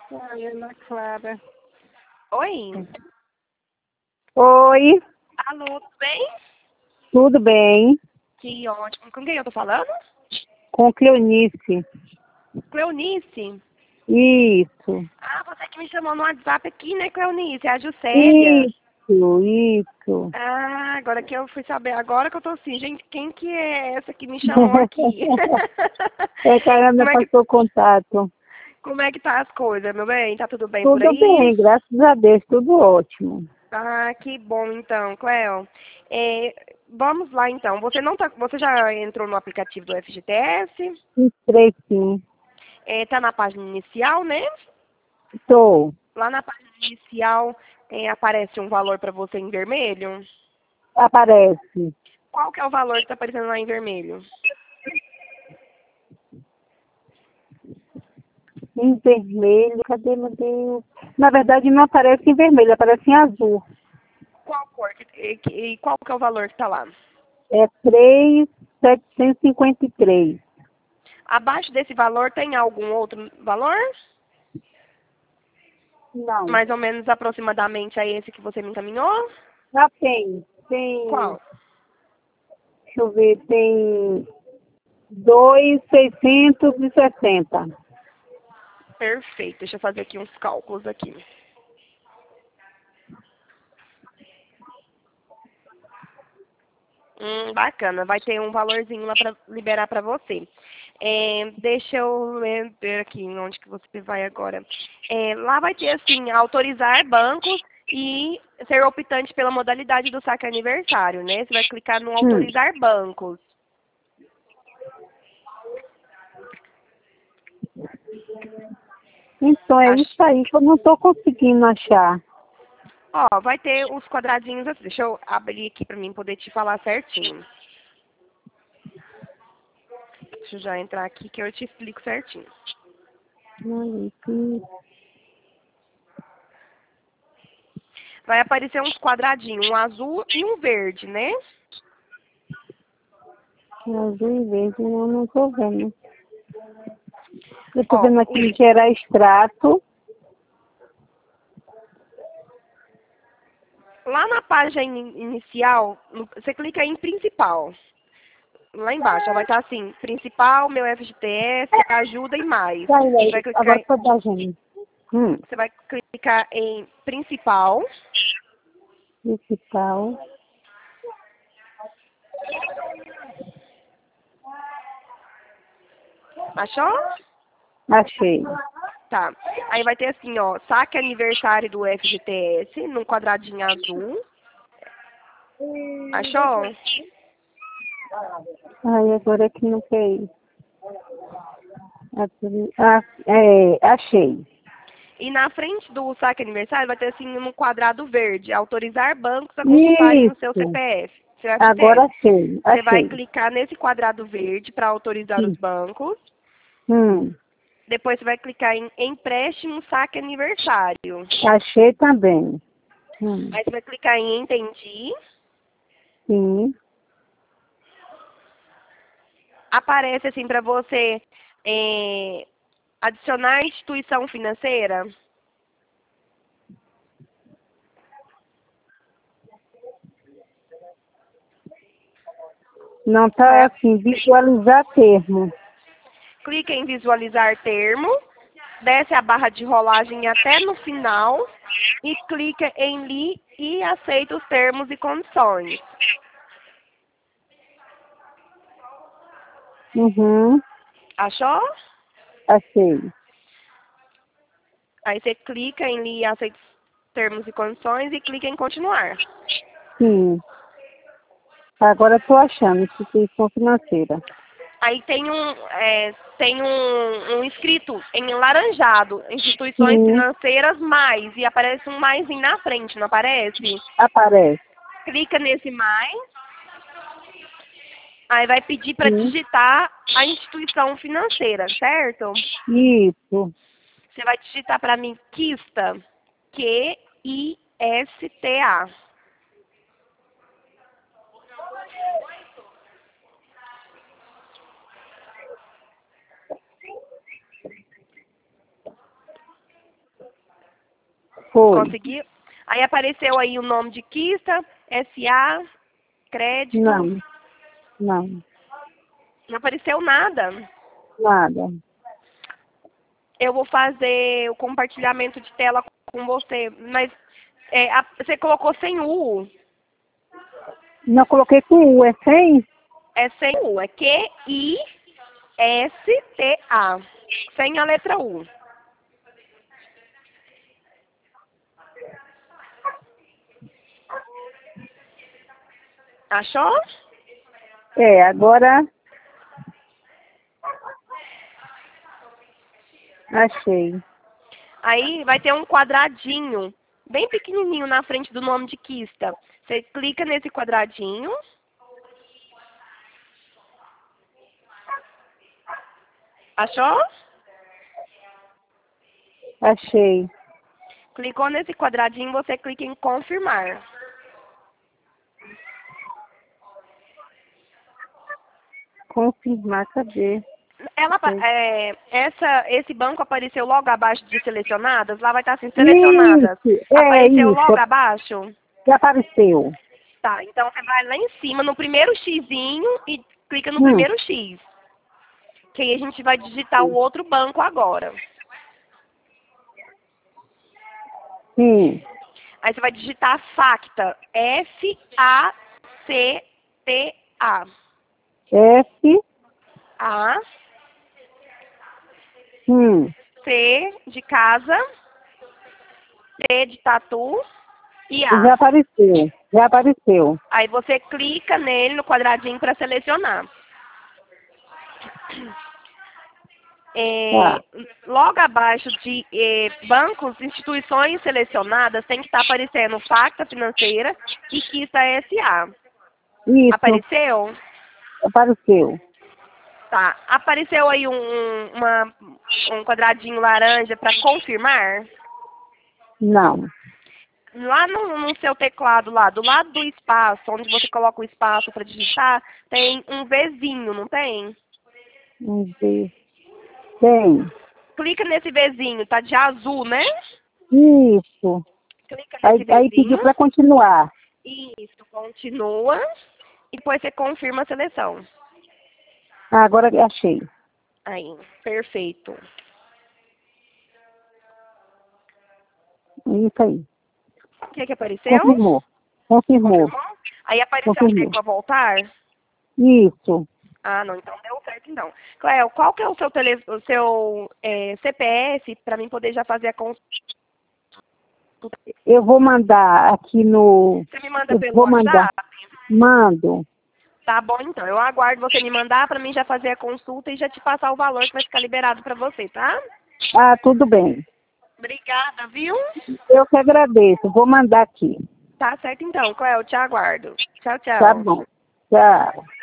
Ai, Ana Clara. Oi. Oi, Alô, tudo bem? tudo bem? Que ótimo. Com quem eu tô falando? Com Cleonice. Cleonice. Isso, Ah, você que me chamou no WhatsApp aqui, né, Cleonice? É a Juscelia. isso. Ah, agora que eu fui saber. Agora que eu tô assim, gente, quem que é essa que me chamou aqui? É que a Ana como, é que, passou contato. como é que tá as coisas, meu bem? Tá tudo bem por Tudo aí? bem, graças a Deus, tudo ótimo. Ah, que bom então, Cleo. Vamos lá então. Você já entrou no aplicativo do FGTS? Entrei sim, Tá na página inicial, né? estou. Lá na página inicial aparece um valor para você em vermelho. Aparece. Qual que é o valor que está aparecendo lá em vermelho? Em vermelho, cadê meu Deus? Na verdade não aparece em vermelho, aparece em azul. Qual cor? E qual que é o valor que está lá? É 3.753. Abaixo desse valor tem algum outro valor? Não, Mais ou menos aproximadamente a esse que você me encaminhou? já tem. Tem, Qual? deixa eu ver, tem 2.660. Perfeito. Deixa eu fazer aqui uns cálculos aqui. Bacana. Vai ter um valorzinho lá para liberar para você. Deixa eu ver aqui onde que você vai agora. Lá vai ter assim, autorizar bancos e ser optante pela modalidade do saque aniversário, né? Você vai clicar no Hum. autorizar bancos. Então é Ach- isso aí que eu não estou conseguindo achar. Ó, vai ter os quadradinhos assim. Deixa eu abrir aqui para mim poder te falar certinho. Deixa eu já entrar aqui que eu te explico certinho. Vai aparecer uns quadradinhos, um azul e um verde, né? Azul e verde eu não estou vendo. Eu estou Ó, vendo aqui gerar extrato. lá na página inicial, você clica em principal. Lá embaixo, ó, vai estar assim, principal, meu FGTS, ajuda e mais. Aí, Você vai aí, agora clicar, foi da gente. você vai clicar em principal. Principal. Achou? Achei. Tá. Aí vai ter assim, ó, saque aniversário do FGTS, num quadradinho azul. Achou? Aí agora é que não fez. Achei. E na frente do saque aniversário vai ter assim um quadrado verde, autorizar bancos a consultarem o seu Isso. CPF, seu Agora FGTS. achei. Você vai Achei. clicar nesse quadrado verde para autorizar os Hum. bancos. Hum. Depois você vai clicar em empréstimo saque aniversário. Achei também. Aí você vai clicar em entendi. Sim. Aparece assim para você adicionar instituição financeira. Não Vai, está assim, visualizar termo. clica em visualizar termo. Desce a barra de rolagem até no final e clica em li e aceita os termos e condições. Uhum. Achou? Achei. Aí você clica em li e aceita os termos e condições e clica em continuar. Sim. Agora estou achando, instituição financeira. Aí tem um escrito em laranjado, instituições Sim, financeiras mais, e aparece um mais na frente, não aparece? aparece. Clica nesse mais, aí vai pedir para Sim. digitar a instituição financeira, certo? Isso. Você vai digitar para mim Kista, Qista. Foi. Conseguiu? Aí apareceu aí o nome de Quista, SA, crédito. Não. Não. Não apareceu nada. Nada. Eu vou fazer o compartilhamento de tela com você. Mas você colocou sem U. Não coloquei com U, é sem? É sem U. É QISTA. Sem a letra U. Achou? É, agora achei. Aí vai ter um quadradinho bem pequenininho na frente do nome de Quista. Você clica nesse quadradinho. Achou? Achei. Clicou nesse quadradinho, você clica em confirmar. Confirmar, cadê? Esse banco apareceu logo abaixo de selecionadas? Lá vai estar assim, selecionadas. Isso, Apareceu isso. logo abaixo? Já apareceu. Tá, então você vai lá em cima, no primeiro xizinho e clica no primeiro X. Que aí a gente vai digitar o outro banco agora. Sim. Aí você vai digitar Facta. F-A-C-T-A. F. A. C de casa. T de tatu. E A. Já apareceu. Já apareceu. Aí você clica nele, no quadradinho, para selecionar. Tá. Logo abaixo de bancos, instituições selecionadas, tem que estar aparecendo Facta Financeira e Quista SA. Isso. Apareceu? Apareceu. Tá. Apareceu aí um quadradinho laranja para confirmar? Não. Lá no seu teclado, lá, do lado do espaço, onde você coloca o espaço para digitar, tem um Vzinho, não tem? Vamos ver. Tem. Clica nesse Vzinho, tá de azul, né? Isso. Clica nesse Aí pediu Vzinho. para continuar. Isso, continua. E depois você confirma a seleção. Ah, agora achei. Aí, perfeito. Isso aí. O que apareceu? Confirmou. Confirmou. Aí apareceu um Confirmou. para voltar? Isso. Ah, não, então deu certo então. Cléo, qual que é o seu CPF para mim poder já fazer a consulta? Eu vou mandar aqui no... Você me manda Eu pelo vou mandar. WhatsApp? Mando. Tá bom então. Eu aguardo você me mandar para mim já fazer a consulta e já te passar o valor que vai ficar liberado para você, tá? Ah, tudo bem. Obrigada, viu? Eu que agradeço. Vou mandar aqui. Tá certo então, Cléo, te aguardo. Tchau, Tá tchau. bom. Tchau.